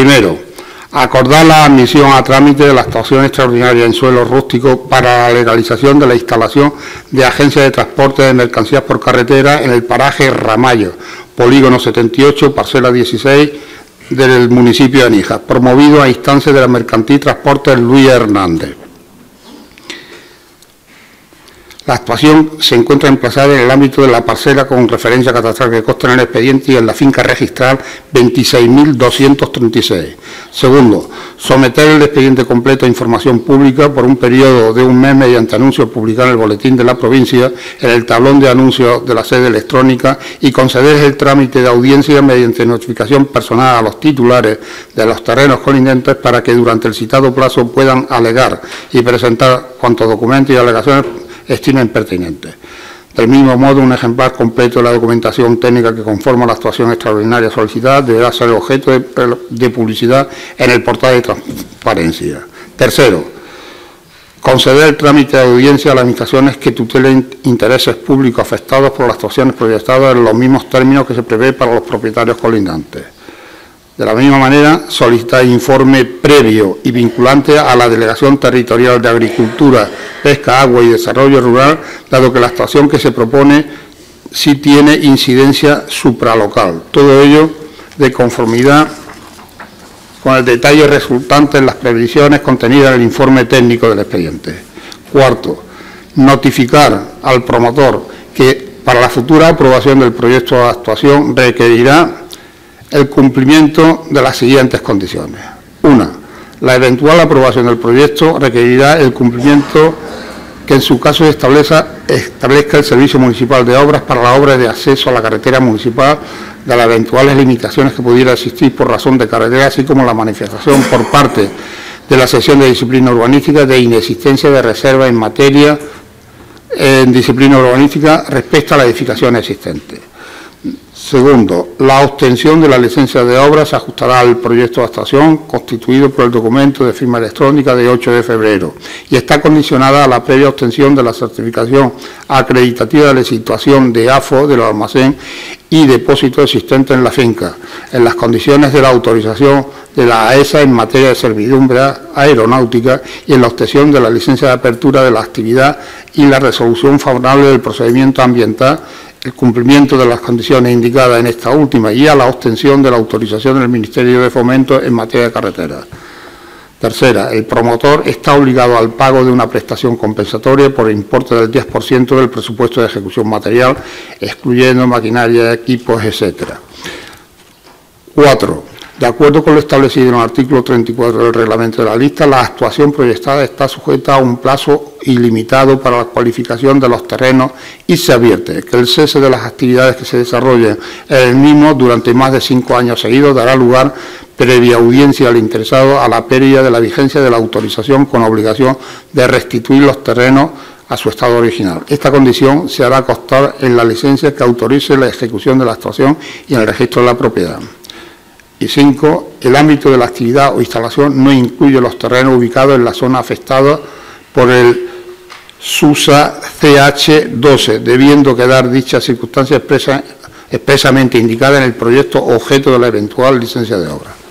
Primero, acordar la admisión a trámite de la actuación extraordinaria en suelo rústico para la legalización de la instalación de agencias de transporte de mercancías por carretera en el paraje Ramallo, polígono 78, parcela 16 del municipio de Níjar, promovido a instancias de la Mercantil Transportes Luis Hernández. La actuación se encuentra emplazada en el ámbito de la parcela con referencia catastral que consta en el expediente y en la finca registral 26.236. Segundo, someter el expediente completo a información pública por un periodo de un mes mediante anuncio publicado en el boletín de la provincia, en el tablón de anuncios de la sede electrónica y conceder el trámite de audiencia mediante notificación personal a los titulares de los terrenos colindentes para que durante el citado plazo puedan alegar y presentar cuantos documentos y alegaciones estimen pertinentes. Del mismo modo, un ejemplar completo de la documentación técnica que conforma la actuación extraordinaria solicitada deberá ser objeto de publicidad en el portal de transparencia. Tercero, conceder el trámite de audiencia a las administraciones que tutelen intereses públicos afectados por las actuaciones proyectadas en los mismos términos que se prevé para los propietarios colindantes. De la misma manera, solicitar informe previo y vinculante a la Delegación Territorial de Agricultura, Pesca, Agua y Desarrollo Rural, dado que la actuación que se propone sí tiene incidencia supralocal. Todo ello de conformidad con el detalle resultante en las previsiones contenidas en el informe técnico del expediente. Cuarto, notificar al promotor que para la futura aprobación del proyecto de actuación requerirá el cumplimiento de las siguientes condiciones. Una, la eventual aprobación del proyecto requerirá el cumplimiento que en su caso establezca el Servicio Municipal de Obras para las obras de acceso a la carretera municipal de las eventuales limitaciones que pudiera existir por razón de carretera, así como la manifestación por parte de la sección de disciplina urbanística de inexistencia de reserva en materia en disciplina urbanística respecto a la edificación existente. Segundo, la obtención de la licencia de obra se ajustará al proyecto de actuación constituido por el documento de firma electrónica de 8 de febrero y está condicionada a la previa obtención de la certificación acreditativa de la situación de AFO del almacén y depósito existente en la finca, en las condiciones de la autorización de la AESA en materia de servidumbre aeronáutica y en la obtención de la licencia de apertura de la actividad y la resolución favorable del procedimiento ambiental, el cumplimiento de las condiciones indicadas en esta última y a la obtención de la autorización del Ministerio de Fomento en materia de carreteras. Tercera, el promotor está obligado al pago de una prestación compensatoria por importe del 10% del presupuesto de ejecución material, excluyendo maquinaria, equipos, etc. 4. De acuerdo con lo establecido en el artículo 34 del reglamento de la lista, la actuación proyectada está sujeta a un plazo ilimitado para la cualificación de los terrenos y se advierte que el cese de las actividades que se desarrollen en el mismo durante más de 5 años seguidos dará lugar, previa audiencia al interesado, a la pérdida de la vigencia de la autorización con obligación de restituir los terrenos a su estado original. Esta condición se hará constar en la licencia que autorice la ejecución de la actuación y en el registro de la propiedad. Y 5. El ámbito de la actividad o instalación no incluye los terrenos ubicados en la zona afectada por el SUSA CH12, debiendo quedar dicha circunstancia expresamente indicada en el proyecto objeto de la eventual licencia de obra.